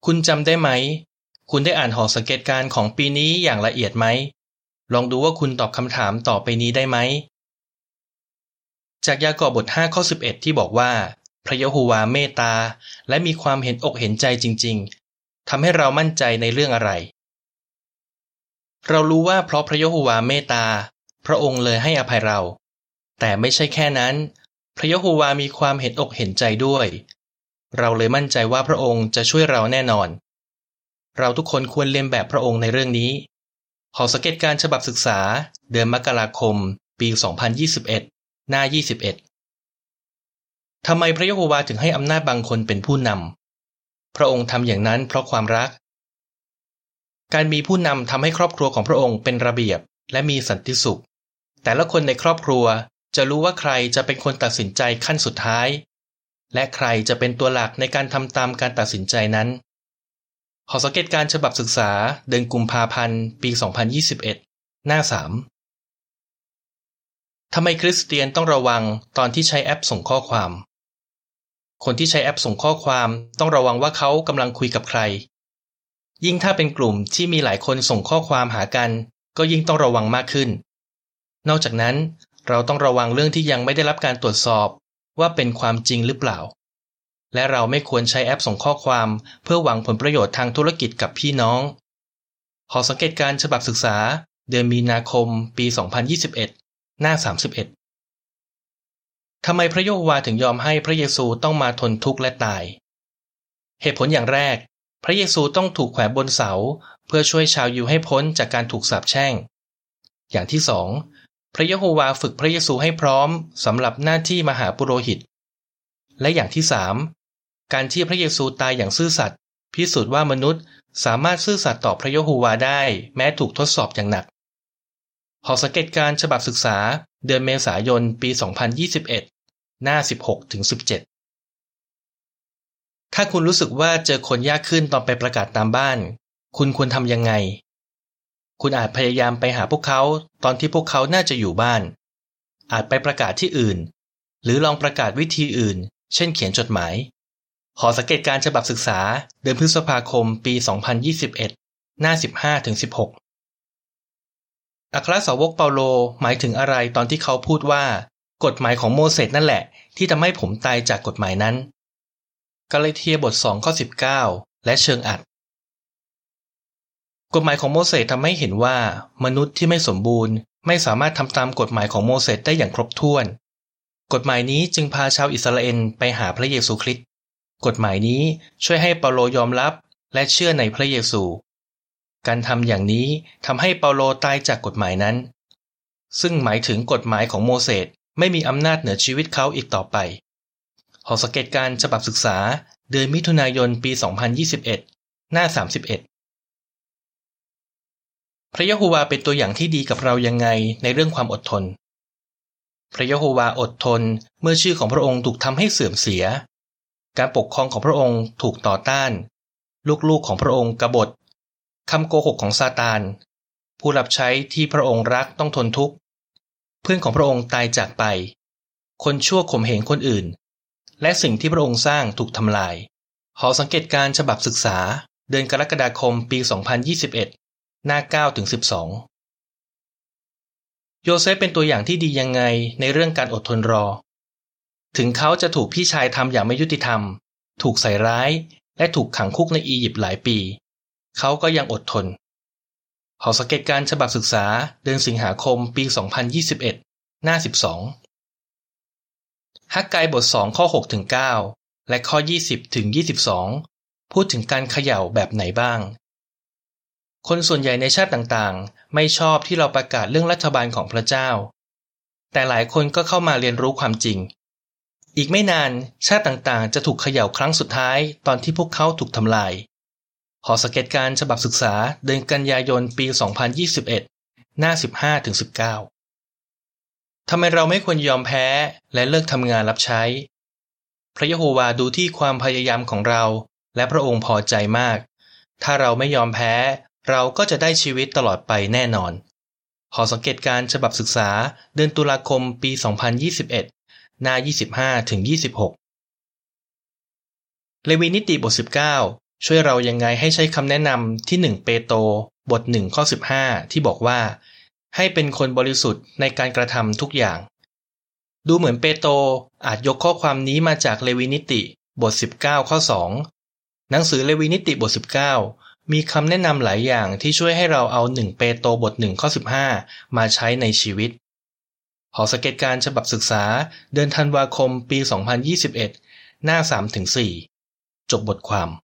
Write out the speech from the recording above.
คุณจำได้ไหมคุณได้อ่านหอสังเกตการณ์ของปีนี้อย่างละเอียดไหมลองดูว่าคุณตอบคำถามต่อไปนี้ได้ไหมจากยากอบบท5ข้อ11ที่บอกว่าพระยะโฮวาห์เมตตาและมีความเห็นอกเห็นใจจริงๆทำให้เรามั่นใจในเรื่องอะไรเรารู้ว่าเพราะพระยะโฮวาห์เมตตาพระองค์เลยให้อภัยเราแต่ไม่ใช่แค่นั้นพระยะโฮวาห์มีความเห็นอกเห็นใจด้วยเราเลยมั่นใจว่าพระองค์จะช่วยเราแน่นอนเราทุกคนควรเลียนแบบพระองค์ในเรื่องนี้หอสังเกตการณ์ฉบับศึกษาเดือนมกราคมปี2021หน้า21ทำไมพระยะโฮวาห์ถึงให้อำนาจบางคนเป็นผู้นำพระองค์ทำอย่างนั้นเพราะความรักการมีผู้นำทำให้ครอบครัวของพระองค์เป็นระเบียบและมีสันติสุขแต่ละคนในครอบครัวจะรู้ว่าใครจะเป็นคนตัดสินใจขั้นสุดท้ายและใครจะเป็นตัวหลักในการทำตามการตัดสินใจนั้นหอสังเกตการณ์ฉบับศึกษาเดือนกุมภาพันธ์ปี2021หน้า3ทำไมคริสเตียนต้องระวังตอนที่ใช้แอปส่งข้อความคนที่ใช้แอปส่งข้อความต้องระวังว่าเขากำลังคุยกับใครยิ่งถ้าเป็นกลุ่มที่มีหลายคนส่งข้อความหากันก็ยิ่งต้องระวังมากขึ้นนอกจากนั้นเราต้องระวังเรื่องที่ยังไม่ได้รับการตรวจสอบว่าเป็นความจริงหรือเปล่าและเราไม่ควรใช้แอปส่งข้อความเพื่อหวังผลประโยชน์ทางธุรกิจกับพี่น้องหอสังเกตการณ์ฉบับศึกษาเดือนมีนาคมปี2021หน้า31ทำไมพระยะโฮวาห์ถึงยอมให้พระเยซูต้องมาทนทุกข์และตายเหตุผลอย่างแรกพระเยซูต้องถูกแขวนบนเสาเพื่อช่วยชาวยิวให้พ้นจากการถูกสาปแช่งอย่างที่สองพระยะโฮวาห์ฝึกพระเยซูให้พร้อมสำหรับหน้าที่มหาปุโรหิตและอย่างที่สามการที่พระเยซูตายอย่างซื่อสัตย์พิสูจน์ว่ามนุษย์สามารถซื่อสัตย์ต่อพระยะโฮวาห์ได้แม้ถูกทดสอบอย่างหนักหอสังเกตการณ์ฉบับศึกษาเดือนเมษายนปี2021หน้า16-17ถ้าคุณรู้สึกว่าเจอคนยากขึ้นตอนไปประกาศตามบ้านคุณควรทำยังไงคุณอาจพยายามไปหาพวกเขาตอนที่พวกเขาน่าจะอยู่บ้านอาจไปประกาศที่อื่นหรือลองประกาศวิธีอื่นเช่นเขียนจดหมายหอสังเกตการณ์ฉบับศึกษาเดือนพฤษภาคมปี2021หน้า15-16อัครสาวกเปาโลหมายถึงอะไรตอนที่เขาพูดว่ากฎหมายของโมเสสนั่นแหละที่ทำให้ผมตายจากกฎหมายนั้นกาลาเทียบท2ข้อ19และเชิงอัดกฎหมายของโมเสสทำให้เห็นว่ามนุษย์ที่ไม่สมบูรณ์ไม่สามารถทำตามกฎหมายของโมเสสได้อย่างครบถ้วนกฎหมายนี้จึงพาชาวอิสราเอลไปหาพระเยซูคริสต์กฎหมายนี้ช่วยให้เปาโลยอมรับและเชื่อในพระเยซูการทำอย่างนี้ทำให้เปาโลตายจากกฎหมายนั้นซึ่งหมายถึงกฎหมายของโมเสสไม่มีอำนาจเหนือชีวิตเขาอีกต่อไปหอสังเกตการณ์ฉบับศึกษาเดือนมิถุนายนปี2021หน้า31พระยะโฮวาห์เป็นตัวอย่างที่ดีกับเรายังไงในเรื่องความอดทนพระยะโฮวาห์อดทนเมื่อชื่อของพระองค์ถูกทำให้เสื่อมเสียการปกครองของพระองค์ถูกต่อต้านลูกๆของพระองค์กบฏคำโกหกของซาตานผู้รับใช้ที่พระองค์รักต้องทนทุกข์เพื่อนของพระองค์ตายจากไปคนชั่วข่มเหงคนอื่นและสิ่งที่พระองค์สร้างถูกทำลายหอสังเกตการณ์ฉบับศึกษาเดือนกรกฎาคมปี2021หน้า9-12โยเซฟเป็นตัวอย่างที่ดียังไงในเรื่องการอดทนรอถึงเขาจะถูกพี่ชายทำอย่างไม่ยุติธรรมถูกใส่ร้ายและถูกขังคุกในอียิปต์หลายปีเขาก็ยังอดทนหอสังเกตการณ์ฉบับศึกษาเดือนสิงหาคมปี2021หน้า12ฮักไกบท2ข้อ6-9และข้อ20-22พูดถึงการเขย่าแบบไหนบ้างคนส่วนใหญ่ในชาติต่างๆไม่ชอบที่เราประกาศเรื่องรัฐบาลของพระเจ้าแต่หลายคนก็เข้ามาเรียนรู้ความจริงอีกไม่นานชาติต่างๆจะถูกเขย่าครั้งสุดท้ายตอนที่พวกเขาถูกทำลายหอสังเกตการณ์ฉบับศึกษาเดือนกันยายนปี2021หน้า15-19ทำไมเราไม่ควรยอมแพ้และเลิกทำงานรับใช้พระยะโฮวาห์ดูที่ความพยายามของเราและพระองค์พอใจมากถ้าเราไม่ยอมแพ้เราก็จะได้ชีวิตตลอดไปแน่นอนหอสังเกตการณ์ฉบับศึกษาเดือนตุลาคมปี2021หน้า25-26เลวีนิติบท19 ช่วยเรายังไงให้ใช้คำแนะนำที่1เปโตรบท1ข้อ15ที่บอกว่าให้เป็นคนบริสุทธิ์ในการกระทำทุกอย่างดูเหมือนเปโตรอาจยกข้อความนี้มาจากเลวีนิติบท19ข้อ2หนังสือเลวีนิติบท19มีคำแนะนำหลายอย่างที่ช่วยให้เราเอา1เปโตรบท1ข้อ15มาใช้ในชีวิตหอสังเกตการณ์ฉบับศึกษาเดือนธันวาคมปี2021หน้า 3-4 จบบทความ